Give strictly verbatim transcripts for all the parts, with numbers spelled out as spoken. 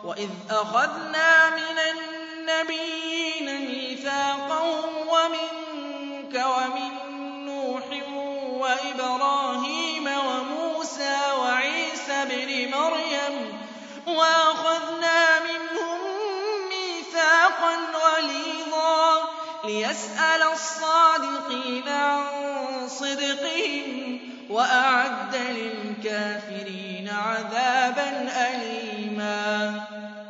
وَإِذْ أَخَذْنَا مِنَ النَّبِيِّينَ مِيثَاقَهُمْ وَمِنكَ وَمِن نُّوحٍ وَإِبْرَاهِيمَ وَمُوسَىٰ وَعِيسَى ابْنِ مَرْيَمَ وَأَخَذْنَا مِنْهُم مِّيثَاقًا غَلِيظًا لِّيَسْأَلَ الصَّادِقِينَ عَن صِدْقِهِمْ وَأَعَدَّ لِلْكَافِرِينَ عَذَابًا أَلِيمًا.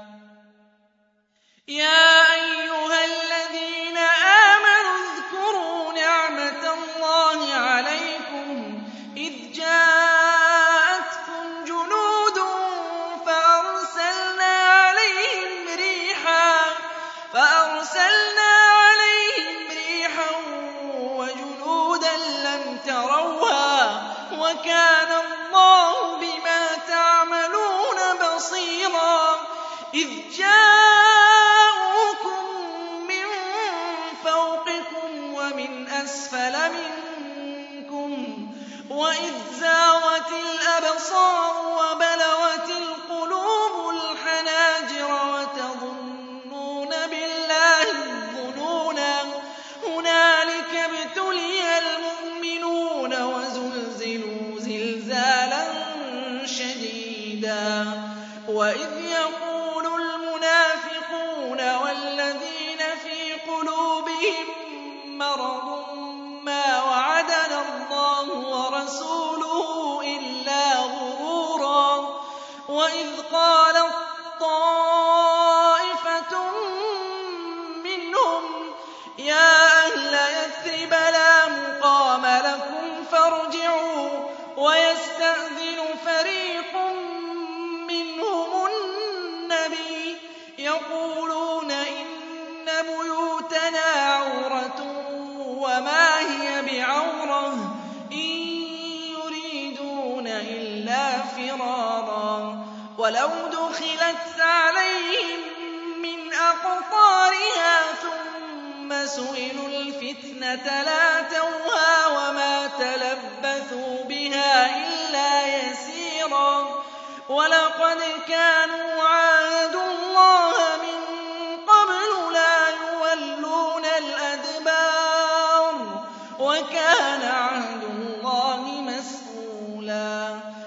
يَا أَيُّهَا الَّذِينَ آمَنُوا اذْكُرُوا نِعْمَةَ اللَّهِ عَلَيْكُمْ إِذْ جَاءَتْكُمْ جُنُودٌ فَأَرْسَلْنَا عَلَيْهِمْ رِيحًا فَأَرْسَلْنَا عَلَيْهِمْ رِيحًا وَجُنُودًا لَّمْ تَرَوْهَا وَكَانَ اللَّهُ بِمَا تَعْمَلُونَ بَصِيرًا. إِذْ جَاءُوكُم مِّن فَوْقِكُمْ وَمِنْ أَسْفَلَ مِنكُمْ وَإِذْ زَاغَتِ الْأَبْصَارُ وَبَلَغَتِ الْقُلُوبُ الْحَنَاجِرَ وَتَظُنُّونَ بِاللَّهِ الظُّنُونَا. هُنَالِكَ ابْتُلِيَ الْمُؤْمِنُونَ وَزُلْزِلُوا زِلْزَالًا شَدِيدًا. وَإِذْ يَقُولُ الْمُنَافِقُونَ وَالَّذِينَ فِي قُلُوبِهِم مَّرَضٌ مَّا وَعَدَنَا اللَّهُ وَرَسُولُهُ إِلَّا غُرُورًا. وَإِذْ قَالَت طَّائِفَةٌ مِّنْهُمْ يَا أَهْلَ يَثْرِبَ لَا مُقَامَ لَكُمْ فَارْجِعُوا وَيَسْتَأْذِنُ فَرِيقٌ مِّنْهُمُ النَّبِيَّ يَقُولُونَ إِنَّ بُيُوتَنَا عَوْرَةٌ وَمَا هِيَ بِعَوْرَةٍ إِن يُرِيدُونَ إِلَّا فِرَارًا. وَلَوْ دُخِلَتْ عَلَيْهِم مِّنْ أَقْطَارِهَا ثُمَّ سُئِلُوا الْفِتْنَةَ لَأَتَوْهَا وَمَا تَلَبَّثُوا بِهَا إِلَّا يَسِيرًا. وَلَقَدْ كَانُوا